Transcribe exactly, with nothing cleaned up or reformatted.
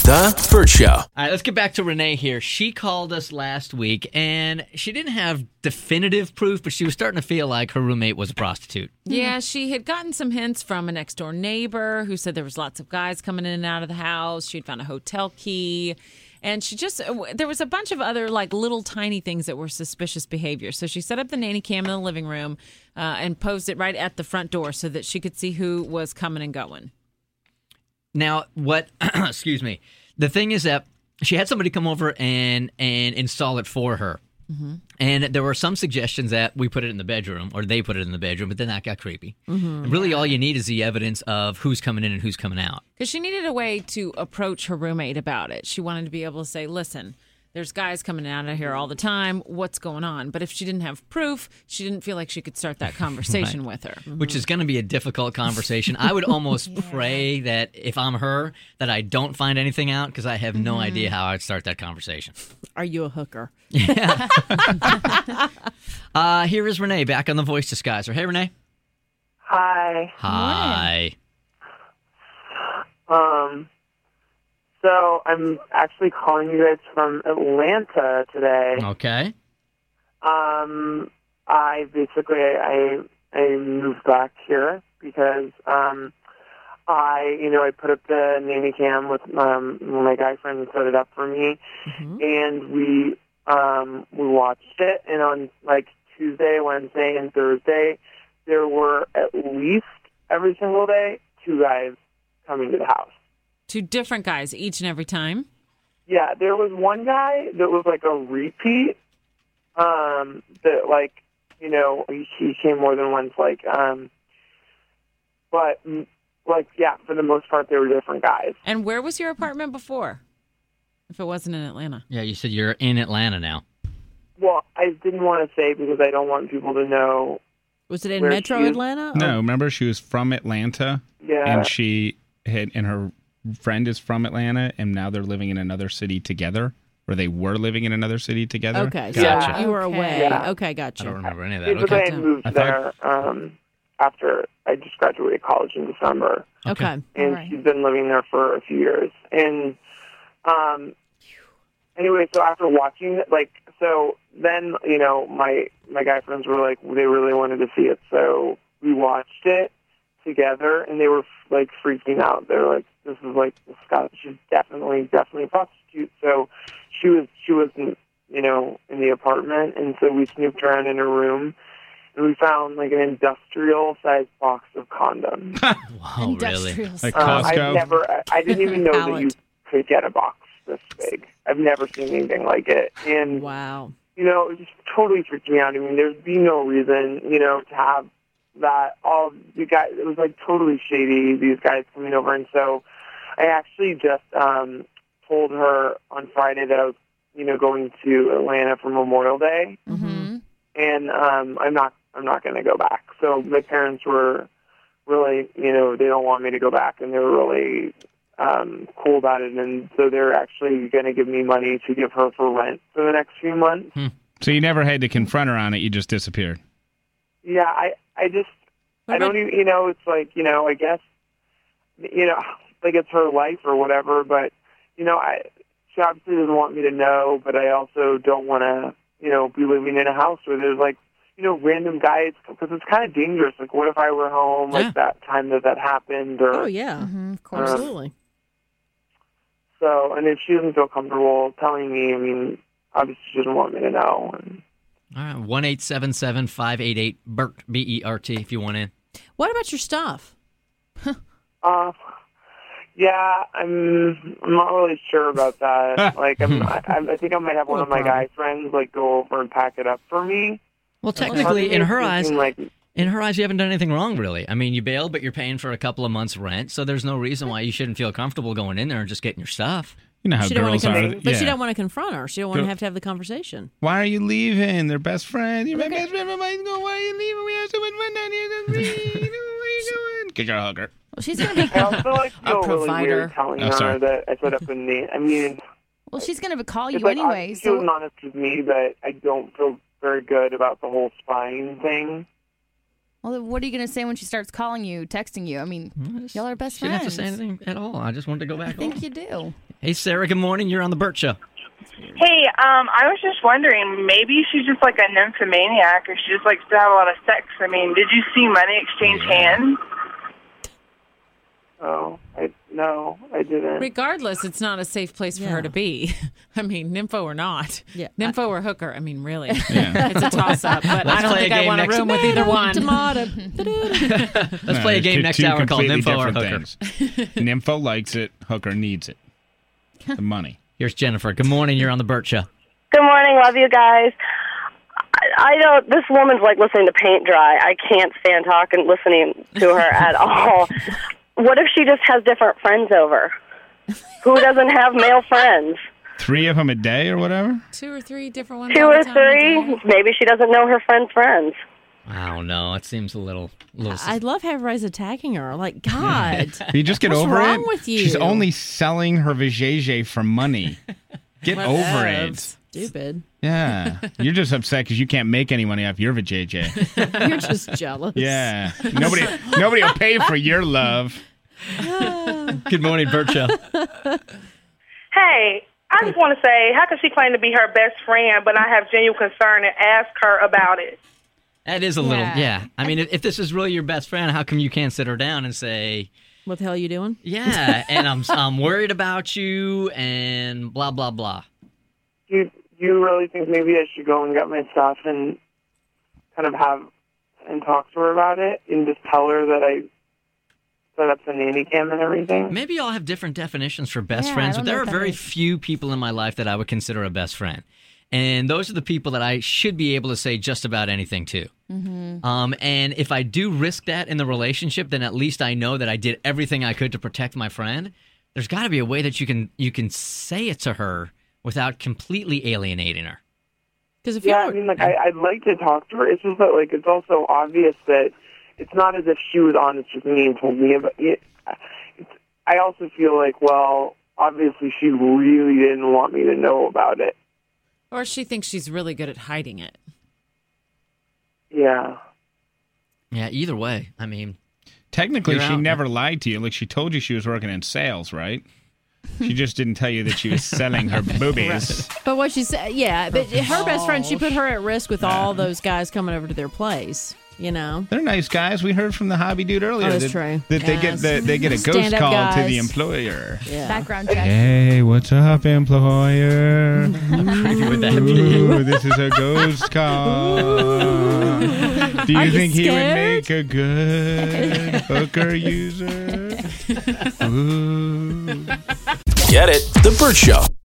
The Burt Show. All right, let's get back to Renee here. She called us last week, and she didn't have definitive proof, but she was starting to feel like her roommate was a prostitute. Yeah, she had gotten some hints from a next-door neighbor who said there was lots of guys coming in and out of the house. She'd found a hotel key. And she just, there was a bunch of other like little tiny things that were suspicious behavior. So she set up the nanny cam in the living room uh, and posed it right at the front door so that she could see who was coming and going. Now, what, excuse me, the thing is that she had somebody come over and, and install it for her. Mm-hmm. And there were some suggestions that we put it in the bedroom, or they put it in the bedroom, but then that got creepy. Mm-hmm. And really all you need is the evidence of who's coming in and who's coming out. Because she needed a way to approach her roommate about it. She wanted to be able to say, listen, there's guys coming out of here all the time. What's going on? But if she didn't have proof, she didn't feel like she could start that conversation right. with her. Mm-hmm. Which is going to be a difficult conversation. I would almost yeah. pray that if I'm her, that I don't find anything out, because I have no mm-hmm. idea how I'd start that conversation. Are you a hooker? Yeah. uh, here is Renee back on the voice disguiser. Hey, Renee. Hi. Hi. Um... So I'm actually calling you guys from Atlanta today. Okay. Um, I basically I I moved back here because um I you know I put up the nanny cam with um one of my guy friends set it up for me, mm-hmm. and we um we watched it, and on like Tuesday, Wednesday, and Thursday there were at least every single day two guys coming to the house. Two different guys each and every time? Yeah, there was one guy that was like a repeat, um, that like, you know, he, he came more than once, like, um, but, like, yeah, for the most part, they were different guys. And where was your apartment before, if it wasn't in Atlanta? Yeah, you said you're in Atlanta now. Well, I didn't want to say because I don't want people to know. Was it in Metro Atlanta? No, remember, she was from Atlanta. Yeah. And she had, and her friend is from Atlanta, and now they're living in another city together, or they were living in another city together. Okay, so gotcha. you were Okay. away. Yeah. Okay, gotcha. I don't remember any of that. Yeah, because Okay. I had moved I thought- there um, after I just graduated college in December. Okay. Okay. And All right. she's been living there for a few years. And um, anyway, so after watching it, like, so then, you know, my, my guy friends were like, they really wanted to see it. So we watched it together, and they were, like, freaking out. They were like, this is, like, this guy, she's definitely, definitely a prostitute. So she was, she wasn't, you know, in the apartment. And so we snooped around in her room, and we found, like, an industrial-sized box of condoms. Wow, really? Like Um, Costco? I've never, I, I didn't even know that you Pallet. could get a box this big. I've never seen anything like it. And, Wow. you know, it just totally freaked me out. I mean, there'd be no reason, you know, to have that. All the guys, it was like totally shady, these guys coming over. And so I actually just um, told her on Friday that I was, you know, going to Atlanta for Memorial Day. Mm-hmm. And um, I'm not, I'm not going to go back. So my parents were really, you know, they don't want me to go back, and they were really um, cool about it. And so they're actually going to give me money to give her for rent for the next few months. Hmm. So you never had to confront her on it, you just disappeared. Yeah, I, I just, What I about- don't even, you know, it's like, you know, I guess, you know, like it's her life or whatever, but, you know, I, she obviously doesn't want me to know, but I also don't want to, you know, be living in a house where there's like, you know, random guys, because it's kind of dangerous. Like, what if I were home, like Yeah. that time that that happened, or Oh, yeah. Mm-hmm, of course. Absolutely. so, and if she doesn't feel comfortable telling me, I mean, obviously she doesn't want me to know. And, All right, one eight seven seven, five eight eight, B E R T, B E R T, if you want in. What about your stuff? uh, yeah, I'm, I'm not really sure about that. Like, I'm, I, I think I might have one No of my problem. guy friends, like, go over and pack it up for me. Well, technically, in her eyes, Like, in her eyes, you haven't done anything wrong, really. I mean, you bailed, but you're paying for a couple of months' rent, so there's no reason why you shouldn't feel comfortable going in there and just getting your stuff. You know how She don't want girls to are. conf- but yeah. she don't want to confront her. She don't want to Girl- have to have the conversation. Why are you leaving? They're best friends. You're my best friend. Everybody's going, why are you leaving? We have so much fun down here. Where are you going? Get your hugger. Well, she's going to be I also, like, A feel really provider. weird telling Oh, her sorry. that I set up a name. I mean, Well, she's going to call you it's like, anyway. obviously she was So honest with me, but I don't feel very good about the whole spying thing. well, what are you going to say when she starts calling you, texting you? I mean, y'all are best She didn't have to friends. say anything at all. I just wanted to go back I think home. you do. Hey, Sarah, good morning. You're on the Burt Show. Hey, um, I was just wondering, maybe she's just like a nymphomaniac, or she just likes to have a lot of sex. I mean, did you see Money exchange hands? Oh, I, no, I didn't. Regardless, it's not a safe place for Yeah. her to be. I mean, nympho or not. Yeah. Nympho or hooker. I mean, really. Yeah. It's a toss-up, but Let's I don't play a think I game want a next- room with either one. Tomato. Let's No, play a it's game two- next two hour called completely Nympho or different Hooker. things. Nympho likes it. Hooker needs it. The money. Here's Jennifer. Good morning. You're on the Burt Show. Good morning. Love you guys. I, I don't, this woman's like listening to paint dry. I can't stand talking, listening to her at all. What if she just has different friends over? Who doesn't have male friends? Three of them a day or whatever? Two or three different ones. Two all the or time, three? okay. Maybe she doesn't know her friend's friends. I don't know. It seems a little, little. I love how everybody's attacking her. Like, God. You just get What's over wrong it. with you? She's only selling her vajayjay for money. Get over it. Whatevs. Stupid. Yeah. You're just upset because you can't make any money off your vajayjay. You're just jealous. Yeah. Nobody nobody will pay for your love. Good morning, Burt Show. Hey, I just want to say, how can she claim to be her best friend, but I have genuine concern and ask her about it? That is a little, Yeah. yeah. I mean, if, if this is really your best friend, how come you can't sit her down and say, What the hell are you doing? yeah, and I'm I'm worried about you and blah blah blah. Do you, do you really think maybe I should go and get my stuff and kind of have and talk to her about it and just tell her that I set up the nanny cam and everything? Maybe y'all have different definitions for best Yeah, I friends, don't but there know are what that very is. few people in my life that I would consider a best friend. And those are the people that I should be able to say just about anything to. Mm-hmm. Um, and if I do risk that in the relationship, then at least I know that I did everything I could to protect my friend. There's got to be a way that you can you can say it to her without completely alienating her. Because if Yeah, I you're, mean, like, I, I'd like to talk to her. It's just that, like, it's also obvious that it's not as if she was honest with me and told me about it. It's, I also feel like, well, obviously she really didn't want me to know about it. Or she thinks she's really good at hiding it. Yeah. Yeah, either way. I mean, Technically, You're she out. never lied to you. Like, she told you she was working in sales, right? She just didn't tell you that she was selling her boobies. but what she said, yeah, but her best friend, she put her at risk with all those guys coming over to their place. You know, They're nice guys. We heard from the hobby dude earlier Oh, that's that, true. that they get Yes. the, they get a ghost Stand-up call to guys. the employer. yeah. Background check. Hey, what's up, employer? would that be? Ooh, this is a ghost call. Do you Are you think he would scared? make a good hooker user? Ooh. Get it? The Burt Show.